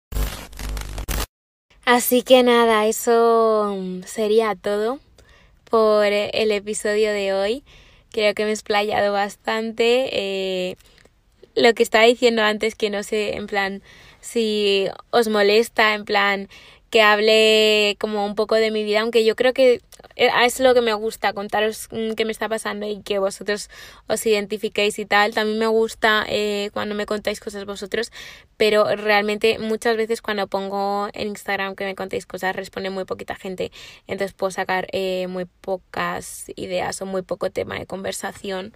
Así que nada, eso sería todo por el episodio de hoy. Creo que me he explayado bastante. Lo que estaba diciendo antes, que no sé, en plan, si os molesta, en plan, que hable como un poco de mi vida, aunque yo creo que es lo que me gusta, contaros qué me está pasando y que vosotros os identifiquéis y tal. También me gusta cuando me contáis cosas vosotros, pero realmente muchas veces cuando pongo en Instagram que me contéis cosas responde muy poquita gente, entonces puedo sacar muy pocas ideas o muy poco tema de conversación.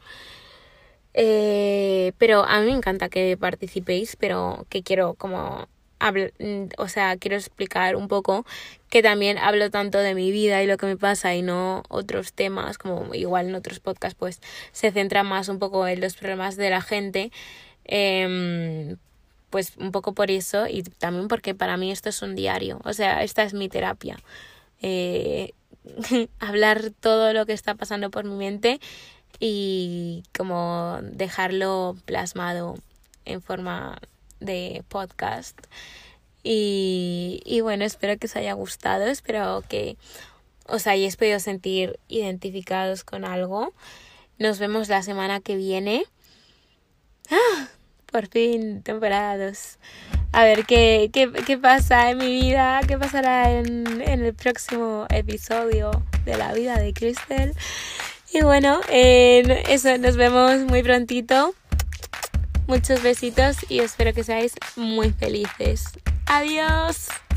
Pero a mí me encanta que participéis, pero que quiero como quiero explicar un poco que también hablo tanto de mi vida y lo que me pasa y no otros temas, como igual en otros podcasts pues se centra más un poco en los problemas de la gente, pues un poco por eso, y también porque para mí esto es un diario, o sea, esta es mi terapia, hablar todo lo que está pasando por mi mente y como dejarlo plasmado en forma de podcast. Y bueno, espero que os haya gustado, espero que os hayáis podido sentir identificados con algo. Nos vemos la semana que viene. Por fin, temporada 2. A ver qué pasa en mi vida, qué pasará en el próximo episodio de la vida de Crystal. Y bueno, eso, nos vemos muy prontito. Muchos besitos y espero que seáis muy felices. ¡Adiós!